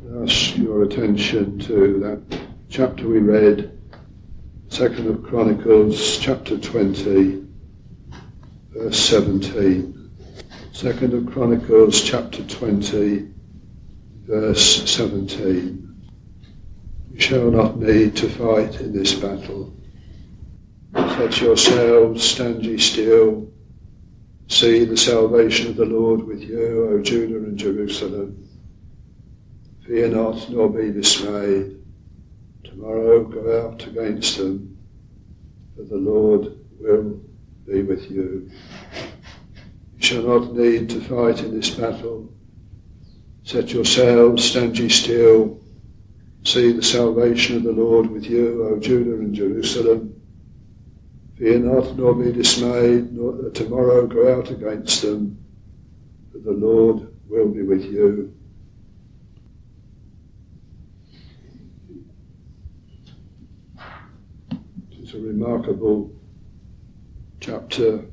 Ask your attention to that chapter we read, 2nd of Chronicles, chapter 20, verse 17. 2nd of Chronicles, chapter 20, verse 17. You shall not need to fight in this battle. Set yourselves, stand ye still. See the salvation of the Lord with you, O Judah and Jerusalem. Fear not, nor be dismayed. Tomorrow go out against them, for the Lord will be with you. You shall not need to fight in this battle. Set yourselves, stand ye still. See the salvation of the Lord with you, O Judah and Jerusalem. Fear not, nor be dismayed, nor tomorrow go out against them, for the Lord will be with you. It's a remarkable chapter.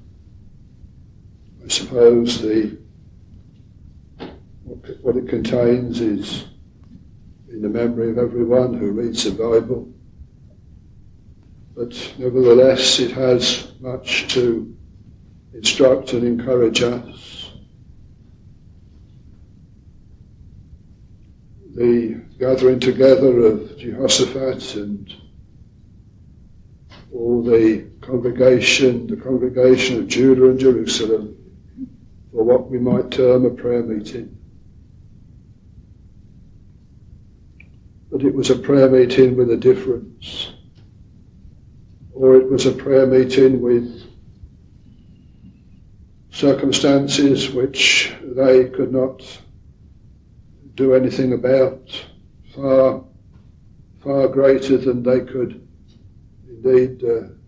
I suppose what it contains is in the memory of everyone who reads the Bible. But nevertheless, it has much to instruct and encourage us. The gathering together of Jehoshaphat and all the congregation of Judah and Jerusalem, for what we might term a prayer meeting. But it was a prayer meeting with a difference. Or it was a prayer meeting with circumstances which they could not do anything about, far greater than they could indeed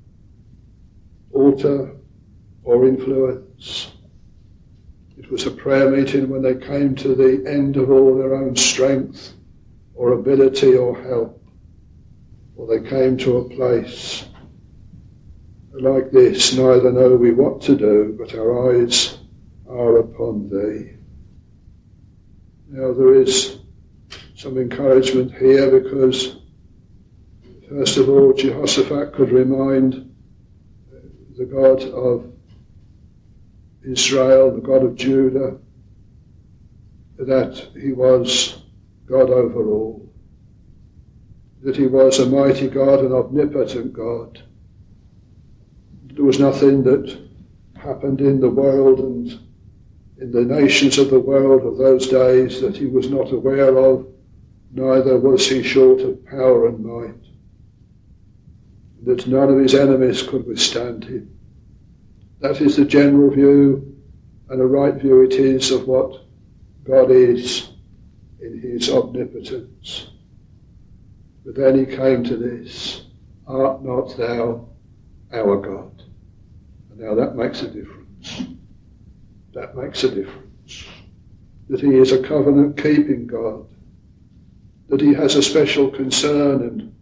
alter or influence. It was a prayer meeting when they came to the end of all their own strength or ability or help, or they came to a place like this: neither know we what to do, but our eyes are upon thee. Now there is some encouragement here, because first of all, Jehoshaphat could remind the God of Israel, the God of Judah, that he was God over all, that he was a mighty God, an omnipotent God. There was nothing that happened in the world and in the nations of the world of those days that he was not aware of, neither was he short of power and might, that none of his enemies could withstand him. That is the general view, and a right view it is, of what God is in his omnipotence. But then he came to this: art not thou our God? And now that makes a difference. That makes a difference. That he is a covenant-keeping God, that he has a special concern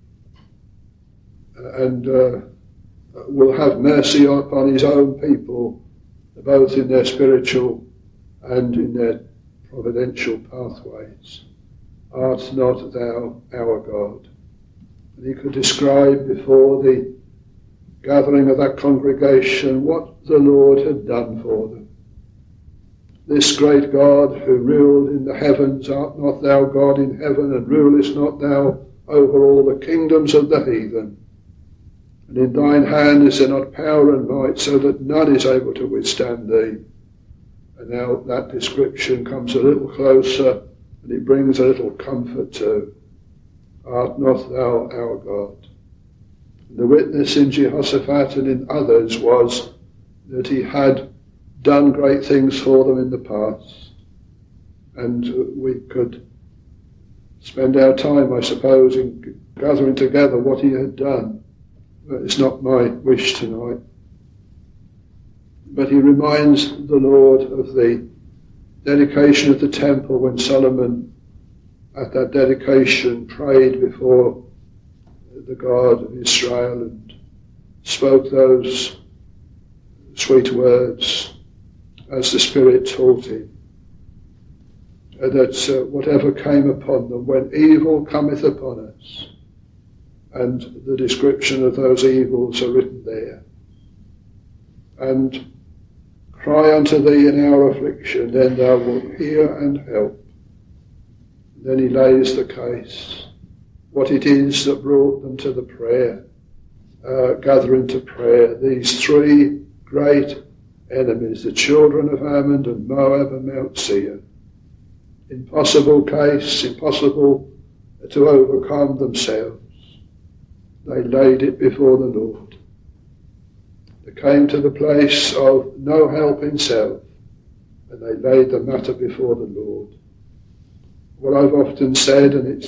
and will have mercy upon his own people, both in their spiritual and in their providential pathways. Art not thou our God? And he could describe before the gathering of that congregation what the Lord had done for them. This great God who ruled in the heavens, art not thou God in heaven, and rulest not thou over all the kingdoms of the heathen? And in thine hand is there not power and might, so that none is able to withstand thee? And now that description comes a little closer, and it brings a little comfort too. Art not thou our God? And the witness in Jehoshaphat and in others was that he had done great things for them in the past. And we could spend our time, I suppose, in gathering together what he had done. But it's not my wish tonight. But he reminds the Lord of the dedication of the temple, when Solomon, at that dedication, prayed before the God of Israel and spoke those sweet words as the Spirit taught him. that whatever came upon them, when evil cometh upon us, and the description of those evils are written there, and cry unto thee in our affliction, then thou wilt hear and help. Then he lays the case, what it is that brought them to the prayer, gathering to prayer, these three great enemies, the children of Ammon and Moab and Mount Seir. Impossible case, impossible to overcome themselves. They laid it before the Lord. They came to the place of no help in self, and they laid the matter before the Lord. What I've often said, and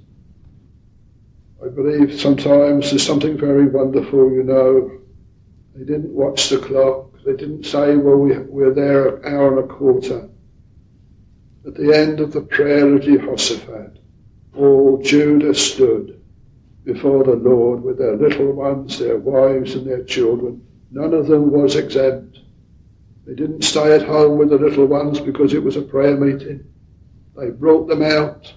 I believe sometimes there's something very wonderful, They didn't watch the clock. They didn't say, well, we're there an hour and a quarter. At the end of the prayer of Jehoshaphat, all Judah stood before the Lord with their little ones, their wives and their children. None of them was exempt. They didn't stay at home with the little ones because it was a prayer meeting. They brought them out.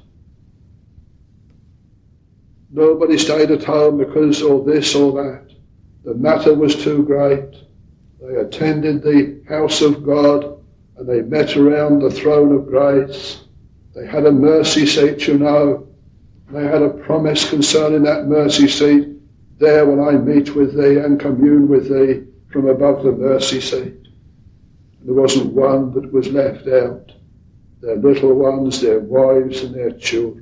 Nobody stayed at home because of this or that. The matter was too great. They attended the house of God and they met around the throne of grace. They had a mercy seat, They had a promise concerning that mercy seat. There will I meet with thee and commune with thee from above the mercy seat. There wasn't one that was left out. Their little ones, their wives and their children.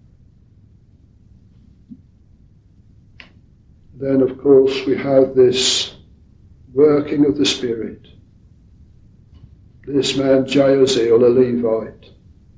Then, of course, we have this working of the Spirit. This man Jahaziel, a Levite.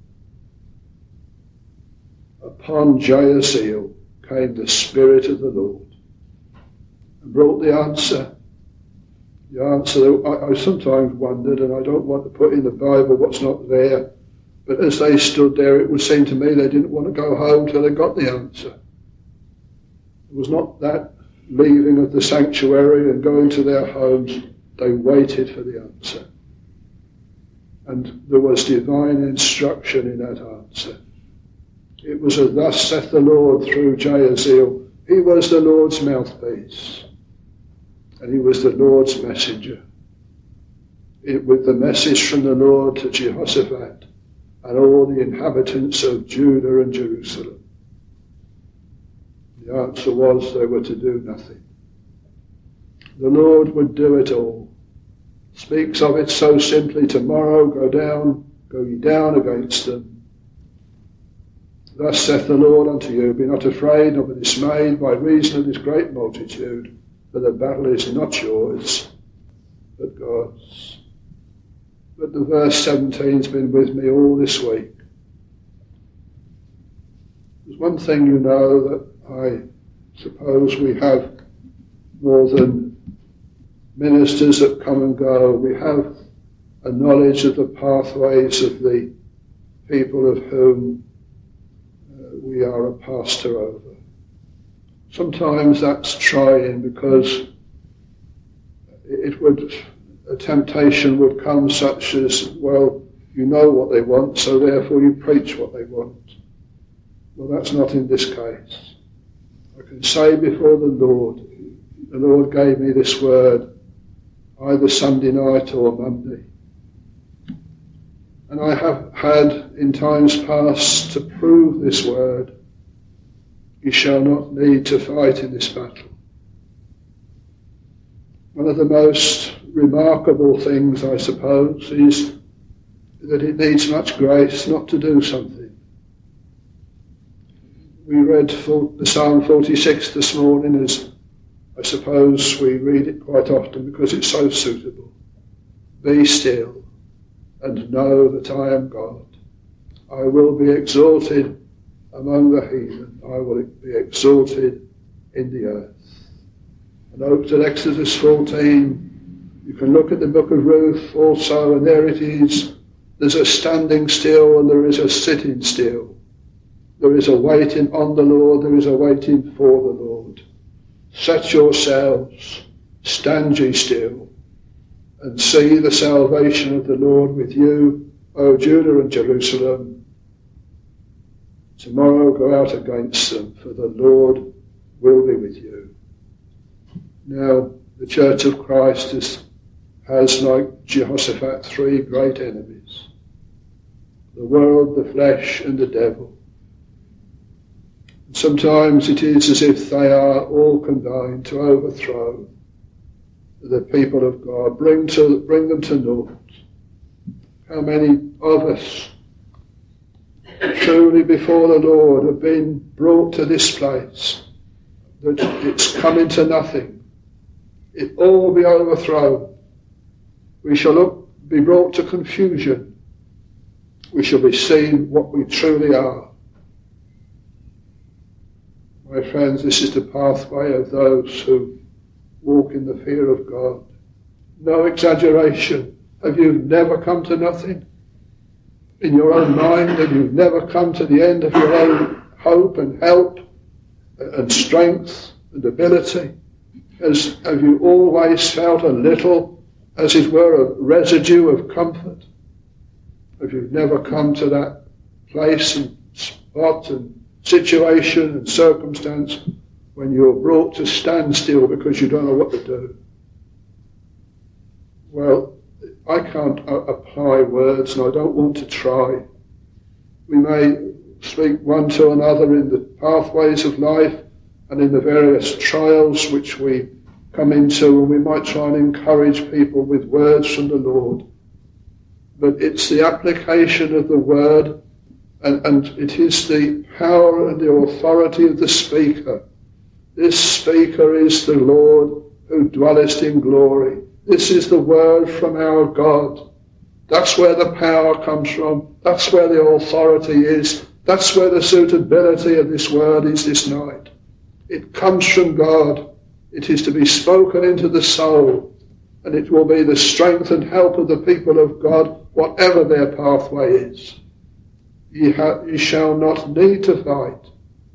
Upon Jahaziel came the Spirit of the Lord and brought the answer. The answer that I sometimes wondered, and I don't want to put in the Bible what's not there, but as they stood there, it would seem to me they didn't want to go home till they got the answer. It was not that leaving of the sanctuary and going to their homes. They waited for the answer. And there was divine instruction in that answer. It was a thus saith the Lord through Jahaziel. He was the Lord's mouthpiece. And he was the Lord's messenger. With the message from the Lord to Jehoshaphat and all the inhabitants of Judah and Jerusalem. The answer was they were to do nothing. The Lord would do it all. Speaks of it so simply, tomorrow go ye down against them. Thus saith the Lord unto you, be not afraid nor be dismayed by reason of this great multitude, for the battle is not yours, but God's. But the verse 17 has been with me all this week. There's one thing that I suppose we have more than ministers that come and go. We have a knowledge of the pathways of the people of whom we are a pastor over. Sometimes that's trying because a temptation would come such as, well, you know what they want, so therefore you preach what they want. Well, that's not in this case. I can say before the Lord gave me this word either Sunday night or Monday. And I have had in times past to prove this word. You shall not need to fight in this battle. One of the most remarkable things, I suppose, is that it needs much grace not to do something. We read the Psalm 46 this morning, as I suppose we read it quite often because it's so suitable. Be still and know that I am God. I will be exalted among the heathen. I will be exalted in the earth. And over to Exodus 14, you can look at the book of Ruth also, and there it is. There's a standing still and there is a sitting still. There is a waiting on the Lord, there is a waiting for the Lord. Set yourselves, stand ye still, and see the salvation of the Lord with you O Judah and Jerusalem, tomorrow go out against them, for the Lord will be with you. Now, the Church of Christ has, like Jehoshaphat, three great enemies: the world, the flesh, and the devil. And sometimes it is as if they are all combined to overthrow the people of God, bring them to naught. How many of us truly before the Lord have been brought to this place, that it's come into nothing. It all will be overthrown. We shall be brought to confusion. We shall be seen what we truly are. My friends, this is the pathway of those who walk in the fear of God. No exaggeration. Have you never come to nothing in your own mind? Have you never come to the end of your own hope and help and strength and ability? Have you always felt a little, as it were, a residue of comfort? Have you never come to that place and spot and situation and circumstance when you're brought to stand still because you don't know what to do? Well, I can't apply words, and I don't want to try. We may speak one to another in the pathways of life and in the various trials which we come into, and we might try and encourage people with words from the Lord. But it's the application of the word, and it is the power and the authority of the speaker. This speaker is the Lord who dwelleth in glory. This is the word from our God. That's where the power comes from. That's where the authority is. That's where the suitability of this word is this night. It comes from God. It is to be spoken into the soul, and it will be the strength and help of the people of God, whatever their pathway is. Ye shall not need to fight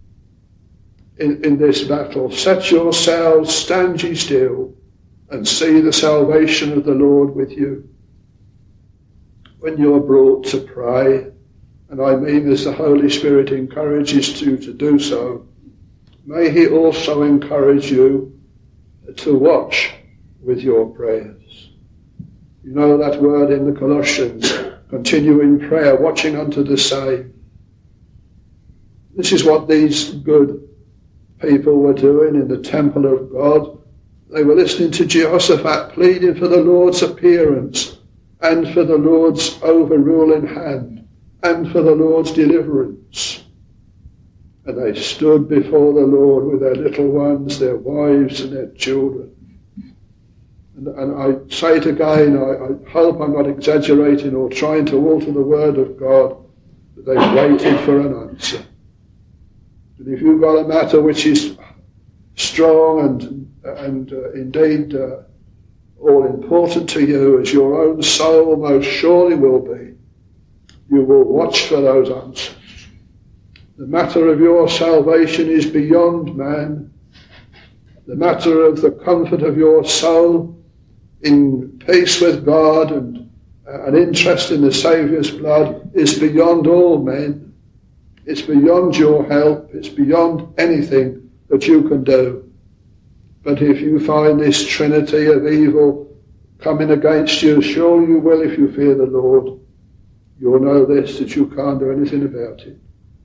in this battle. Set yourselves, stand ye still, and see the salvation of the Lord with you. When you're brought to pray, and I mean as the Holy Spirit encourages you to do so, may he also encourage you to watch with your prayers. You know that word in the Colossians, continue in prayer, watching unto the same. This is what these good people were doing in the temple of God. They were listening to Jehoshaphat pleading for the Lord's appearance and for the Lord's overruling hand and for the Lord's deliverance. And they stood before the Lord with their little ones, their wives and their children. And I say it again, I hope I'm not exaggerating or trying to alter the word of God, but they waited for an answer. And if you've got a matter which is strong and indeed all important to you, as your own soul most surely will be, you will watch for those answers. The matter of your salvation is beyond man. The matter of the comfort of your soul in peace with God and an interest in the Saviour's blood is beyond all men. It's beyond your help. It's beyond anything that you can do. But if you find this trinity of evil coming against you, sure you will if you fear the Lord. You'll know this, that you can't do anything about it.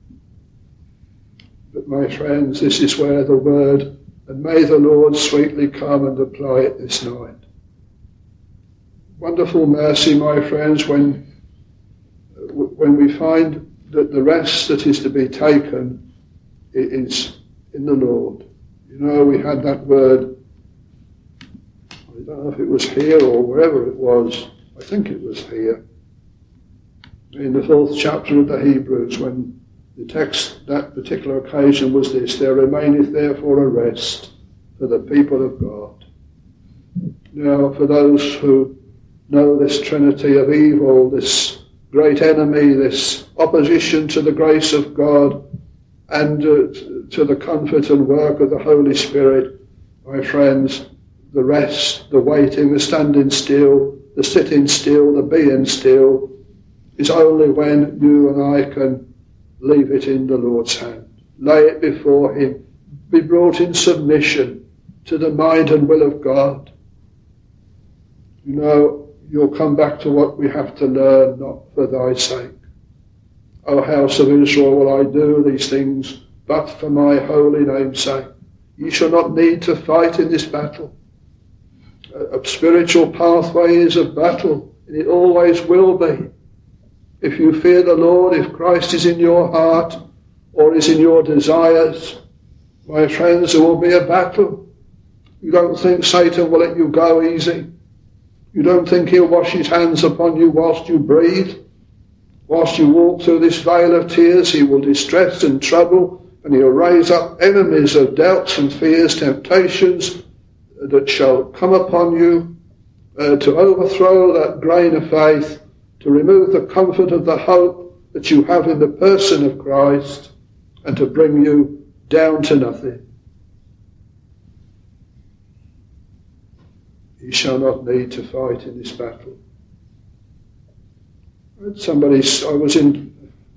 But my friends, this is where the word, and may the Lord sweetly come and apply it this night. Wonderful mercy, my friends, when we find that the rest that is to be taken is in the Lord. You know, we had that word, I don't know if it was here or wherever it was, I think it was here, in the 4th chapter of the Hebrews, when the text, that particular occasion was this: there remaineth therefore a rest for the people of God. Now, for those who know this trinity of evil, this great enemy, this opposition to the grace of God and to the comfort and work of the Holy Spirit, my friends, the rest, the waiting, the standing still, the sitting still, the being still, is only when you and I can leave it in the Lord's hand, lay it before him, be brought in submission to the mind and will of God. You know, you'll come back to what we have to learn, not for thy sake. O house of Israel, will I do these things but for my holy name's sake? You shall not need to fight in this battle. A spiritual pathway is a battle, and it always will be. If you fear the Lord, if Christ is in your heart or is in your desires, my friends, there will be a battle. You don't think Satan will let you go easy. You don't think he'll wash his hands upon you whilst you breathe. Whilst you walk through this vale of tears, he will distress and trouble, and he'll raise up enemies of doubts and fears, temptations that shall come upon you to overthrow that grain of faith, to remove the comfort of the hope that you have in the person of Christ, and to bring you down to nothing. You shall not need to fight in this battle. Somebody, I was in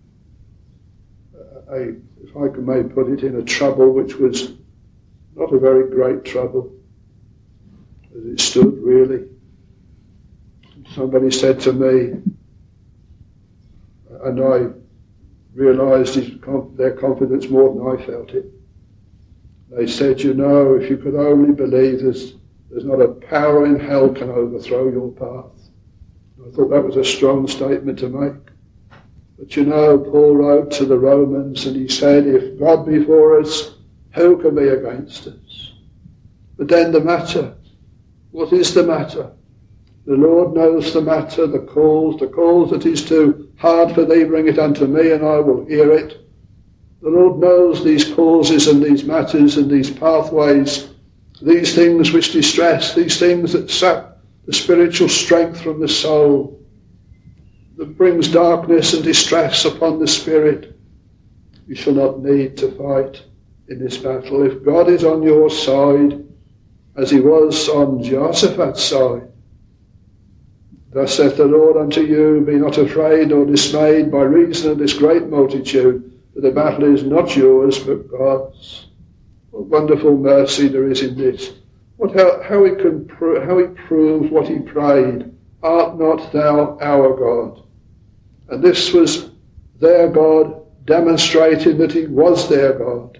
if I may put it, in a trouble which was not a very great trouble, as it stood really. Somebody said to me, and I realised their confidence more than I felt it. They said, you know, if you could only believe there's not a power in hell can overthrow your path. I thought that was a strong statement to make. But you know, Paul wrote to the Romans and he said, if God be for us, who can be against us? But then the matter, what is the matter? The Lord knows the matter, the cause that is too hard for thee, bring it unto me and I will hear it. The Lord knows these causes and these matters and these pathways, these things which distress, these things that sap the spiritual strength from the soul, that brings darkness and distress upon the spirit. You shall not need to fight in this battle. If God is on your side, as he was on Jehoshaphat's side, thus saith the Lord unto you, be not afraid nor dismayed by reason of this great multitude, for the battle is not yours but God's. What wonderful mercy there is in this. How he proves what he prayed. Art not thou our God? And this was their God, demonstrating that he was their God.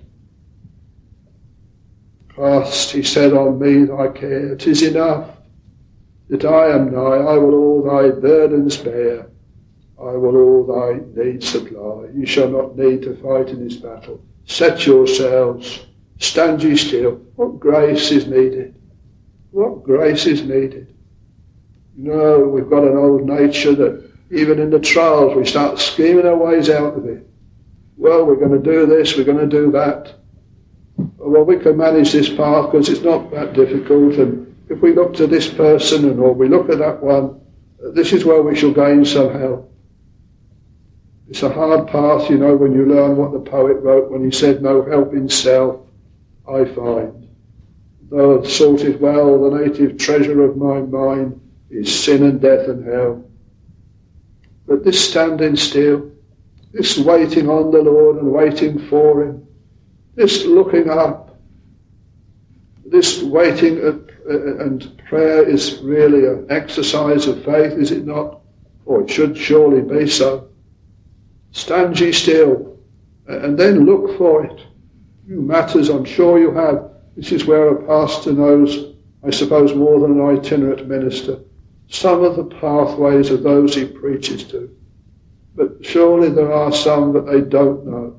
Cast, he said, on me thy care. 'Tis enough that I am nigh. I will all thy burdens bear. I will all thy needs supply. You shall not need to fight in this battle. Set yourselves. Stand ye still. What grace is needed? What grace is needed? You know, we've got an old nature that even in the trials we start scheming our ways out of it. Well, we're going to do this, we're going to do that. Well, we can manage this path because it's not that difficult, and if we look to this person or we look at that one, this is where we shall gain some help. It's a hard path, you know, when you learn what the poet wrote when he said, no help in self I find. Though I've sought it well, the native treasure of my mind is sin and death and hell. But this standing still, this waiting on the Lord and waiting for him, this looking up, this waiting and prayer is really an exercise of faith, is it not? Or it should surely be so. Stand ye still, and then look for it. You matters, I'm sure you have. This is where a pastor knows, I suppose, more than an itinerant minister, some of the pathways of those he preaches to. But surely there are some that they don't know.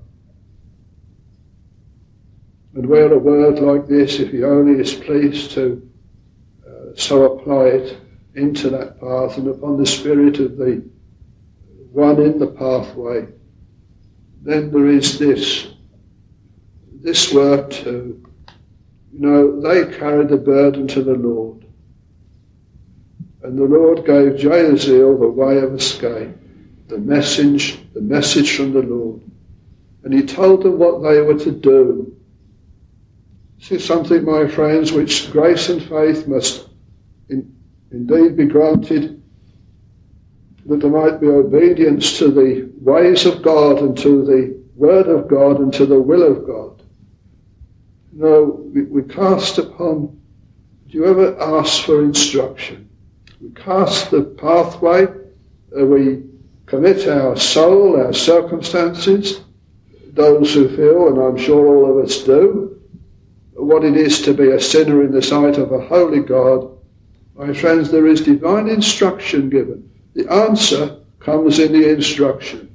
And where a word like this, if he only is pleased to so apply it into that path and upon the spirit of the one in the pathway, then there is this work too. You know, they carried the burden to the Lord. And the Lord gave Jahaziel the way of escape, the message from the Lord. And he told them what they were to do. This is something, my friends, which grace and faith must indeed be granted that there might be obedience to the ways of God and to the word of God and to the will of God. We cast upon, do you ever ask for instruction? We cast the pathway, we commit our soul, our circumstances, those who feel, and I'm sure all of us do, what it is to be a sinner in the sight of a holy God. My friends, there is divine instruction given. The answer comes in the instruction.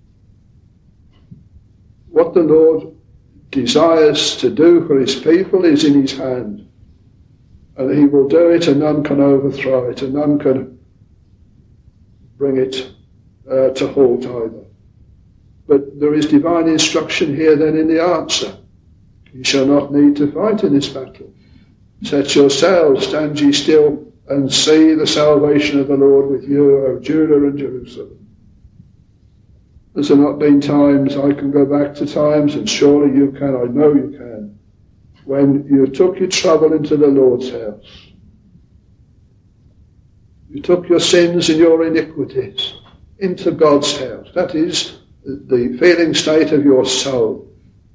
What the Lord desires to do for his people is in his hand. And he will do it, and none can overthrow it, and none can bring it to halt either. But there is divine instruction here then in the answer. You shall not need to fight in this battle. Set yourselves, stand ye still, and see the salvation of the Lord with you, O Judah and Jerusalem. Has there not been times, I can go back to times, and surely you can, I know you can, when you took your trouble into the Lord's house. You took your sins and your iniquities into God's house. That is the feeling state of your soul.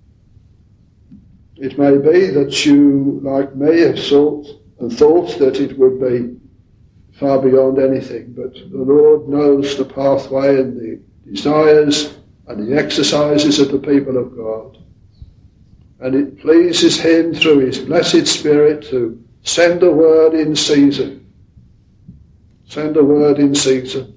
It may be that you, like me, have thought that it would be far beyond anything, but the Lord knows the pathway and the desires and the exercises of the people of God. And it pleases him through his blessed Spirit to send a word in season. Send a word in season.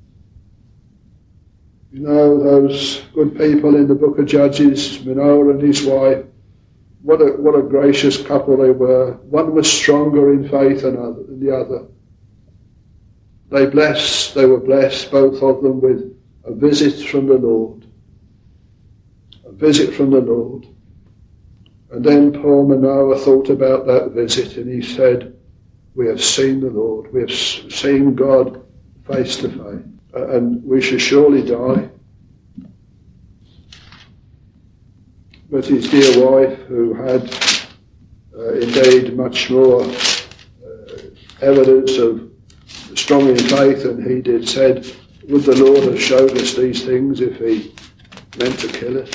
You know, those good people in the book of Judges, Manoah and his wife, what a gracious couple they were. One was stronger in faith than the other. They were blessed, both of them, with a visit from the Lord. A visit from the Lord. And then poor Manoah thought about that visit, and he said, we have seen the Lord. We have seen God face to face. And we shall surely die. But his dear wife, who had indeed much more evidence of strong in faith than he did, said, would the Lord have showed us these things if he meant to kill us?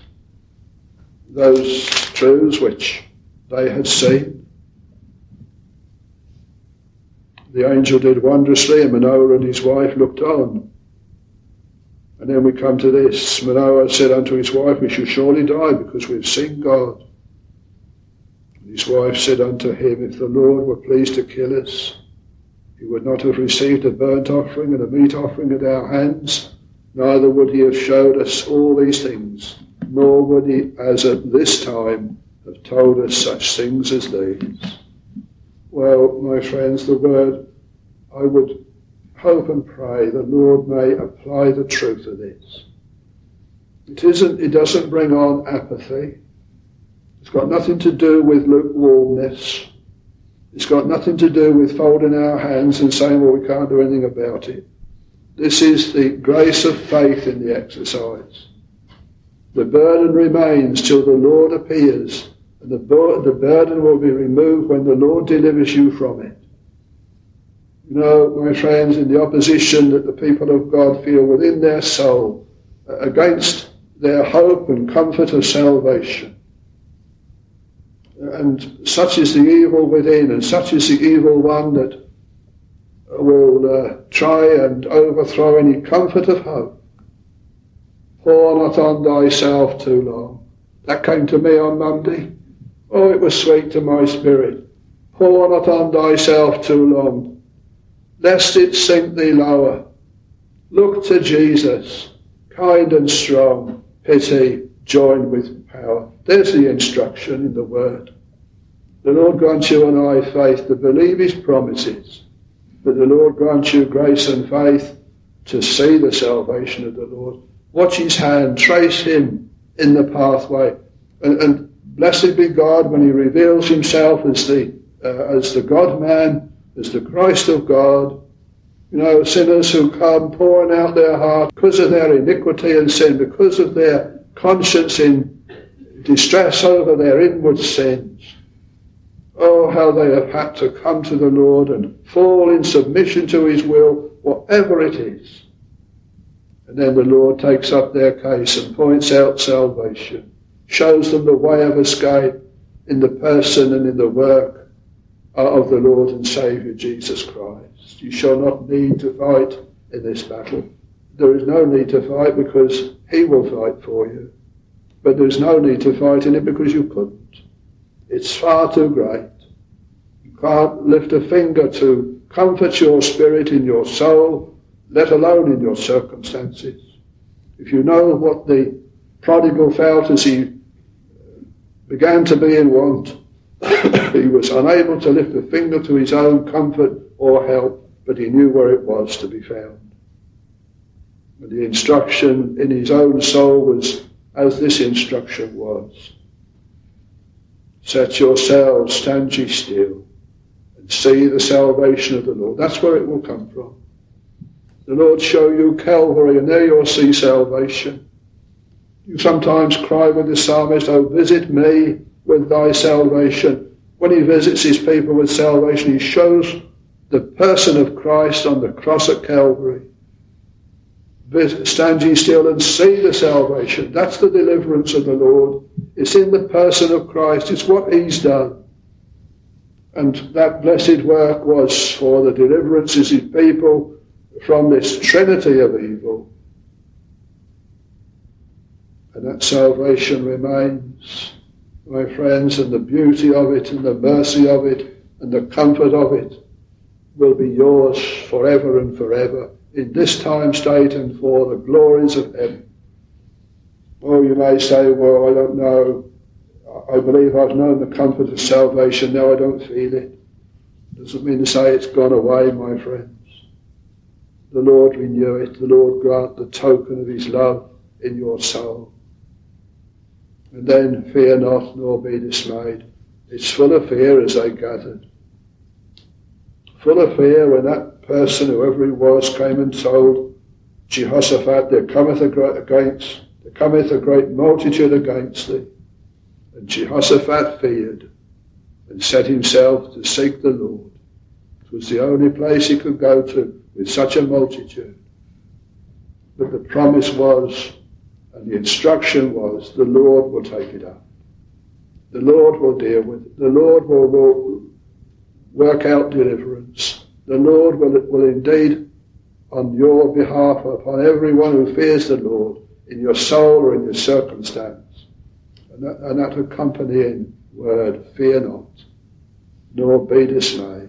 Those truths which they had seen. The angel did wondrously, and Manoah and his wife looked on. And then we come to this. Manoah said unto his wife, we shall surely die, because we've seen God. And his wife said unto him, if the Lord were pleased to kill us, he would not have received a burnt offering and a meat offering at our hands, neither would he have showed us all these things, nor would he, as at this time, have told us such things as these. Well, my friends, the word, I would hope and pray the Lord may apply the truth of this. It doesn't bring on apathy. It's got nothing to do with lukewarmness. It's got nothing to do with folding our hands and saying, well, we can't do anything about it. This is the grace of faith in the exercise. The burden remains till the Lord appears, and the burden will be removed when the Lord delivers you from it. You know, my friends, in the opposition that the people of God feel within their soul against their hope and comfort of salvation. And such is the evil within, and such is the evil one that will try and overthrow any comfort of hope. Pour not on thyself too long. That came to me on Monday. Oh, it was sweet to my spirit. Pour not on thyself too long, lest it sink thee lower. Look to Jesus, kind and strong, pity joined with power. There's the instruction in the word. The Lord grant you and I faith to believe his promises, but the Lord grant you grace and faith to see the salvation of the Lord. Watch his hand, trace him in the pathway, and blessed be God when he reveals himself as the God-man, as the Christ of God. You know, sinners who come pouring out their heart because of their iniquity and sin, because of their conscience in distress over their inward sins. Oh, how they have had to come to the Lord and fall in submission to his will whatever it is. And then the Lord takes up their case and points out salvation, shows them the way of escape in the person and in the work of the Lord and Saviour Jesus Christ. You shall not need to fight in this battle. There is no need to fight because he will fight for you. But there's no need to fight in it because you couldn't. It's far too great. You can't lift a finger to comfort your spirit in your soul, let alone in your circumstances. If you know what the prodigal felt as he began to be in want, he was unable to lift a finger to his own comfort or help, but he knew where it was to be found. And the instruction in his own soul was as this instruction was. Set yourselves, stand ye still, and see the salvation of the Lord. That's where it will come from. The Lord show you Calvary, and there you'll see salvation. You sometimes cry with the psalmist, "Oh, visit me with thy salvation." When he visits his people with salvation, he shows the person of Christ on the cross at Calvary. Stand ye still and see the salvation. That's the deliverance of the Lord. It's in the person of Christ. It's what he's done. And that blessed work was for the deliverance of his people from this trinity of evil. And that salvation remains, my friends, and the beauty of it and the mercy of it and the comfort of it will be yours forever and forever, in this time, state, and for the glories of heaven. Oh, you may say, well, I don't know. I believe I've known the comfort of salvation. Now I don't feel it. Doesn't mean to say it's gone away, my friends. The Lord renew it. The Lord grant the token of his love in your soul. And then fear not, nor be dismayed. It's full of fear as they gathered. Full of fear when that person, whoever he was, came and told Jehoshaphat, there cometh a great multitude against thee. And Jehoshaphat feared and set himself to seek the Lord. It was the only place he could go to with such a multitude. But the promise was, and the instruction was, the Lord will take it up. The Lord will deal with it. The Lord will work out deliverance. The Lord will indeed, on your behalf, upon everyone who fears the Lord, in your soul or in your circumstance. And that accompanying word, fear not, nor be dismayed.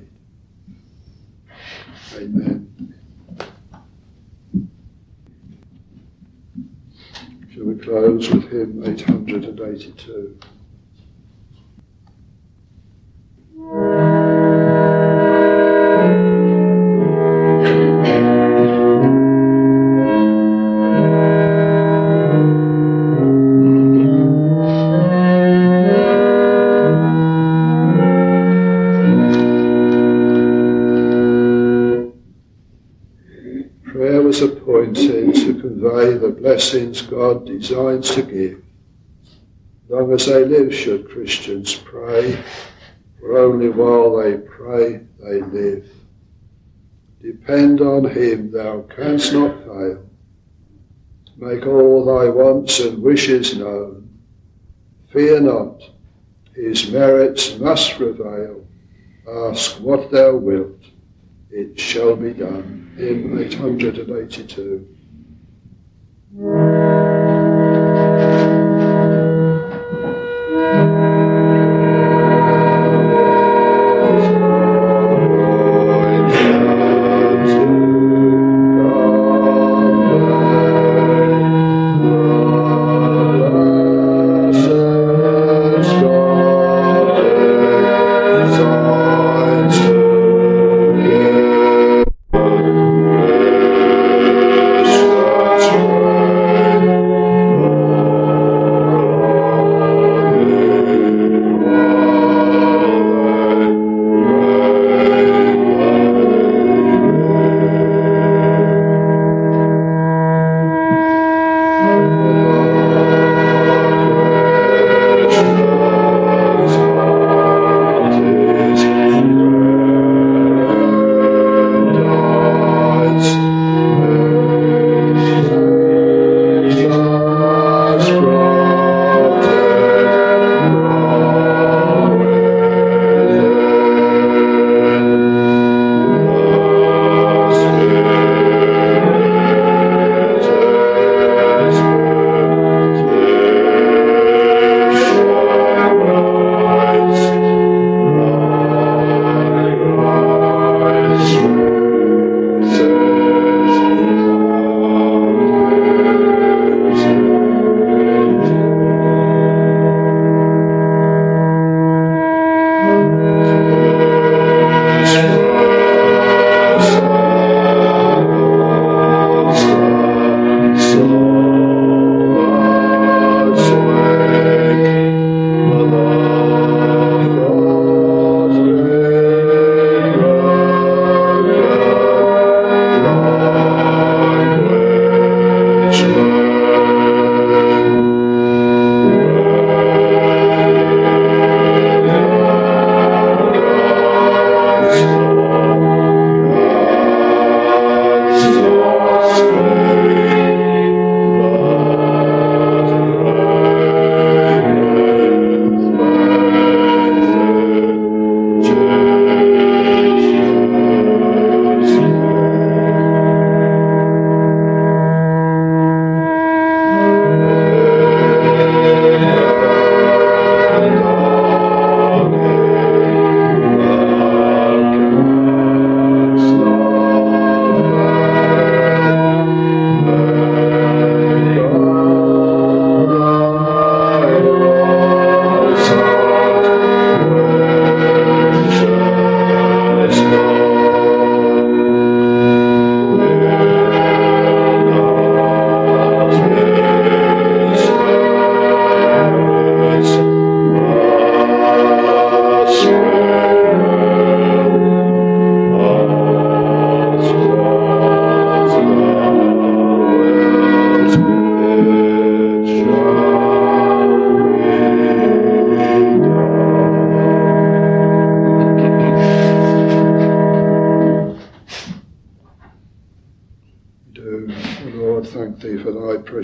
Amen. Shall we close with hymn 882? Appointed to convey the blessings God designs to give. Long as they live should Christians pray, for only while they pray they live. Depend on him, thou canst not fail. Make all thy wants and wishes known. Fear not, his merits must prevail. Ask what thou wilt, it shall be done. Hymn 882.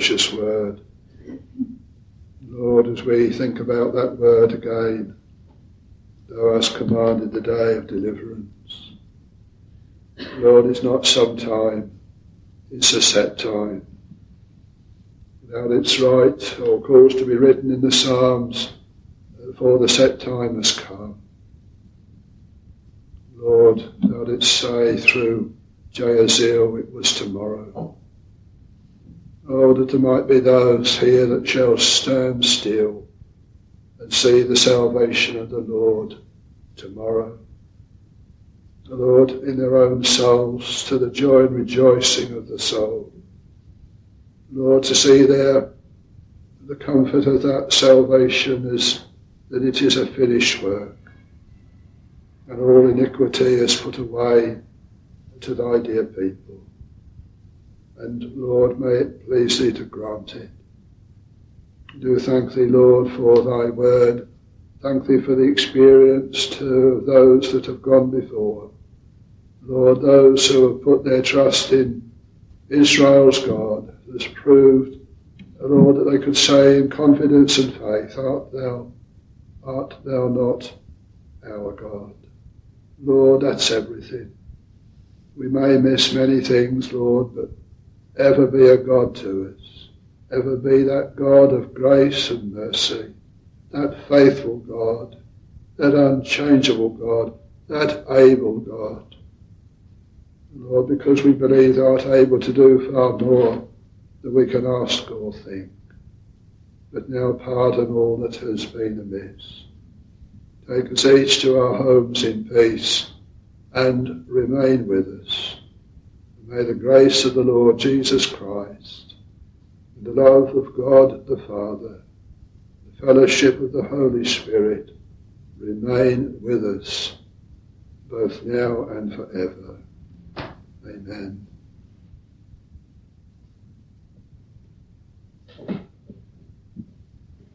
precious word. Lord, as we think about that word again, thou hast commanded the day of deliverance. Lord, it's not some time, it's a set time. Now it's right or cause to be written in the Psalms, for the set time has come. Lord, thou didst say through Jahaziel it was tomorrow. Oh, that there might be those here that shall stand still and see the salvation of the Lord tomorrow. The Lord, in their own souls, to the joy and rejoicing of the soul. Lord, to see there the comfort of that salvation is that it is a finished work, and all iniquity is put away to thy dear people. And Lord, may it please thee to grant it. Do thank thee, Lord, for thy word. Thank thee for the experience to those that have gone before. Lord, those who have put their trust in Israel's God, has proved, Lord, that they could say in confidence and faith, art thou not our God? Lord, that's everything. We may miss many things, Lord, but ever be a God to us. Ever be that God of grace and mercy, that faithful God, that unchangeable God, that able God. Lord, because we believe thou art able to do far more than we can ask or think. But now pardon all that has been amiss. Take us each to our homes in peace and remain with us. And may the grace of the Lord Jesus Christ and the love of God the Father, the fellowship of the Holy Spirit remain with us both now and forever. Amen.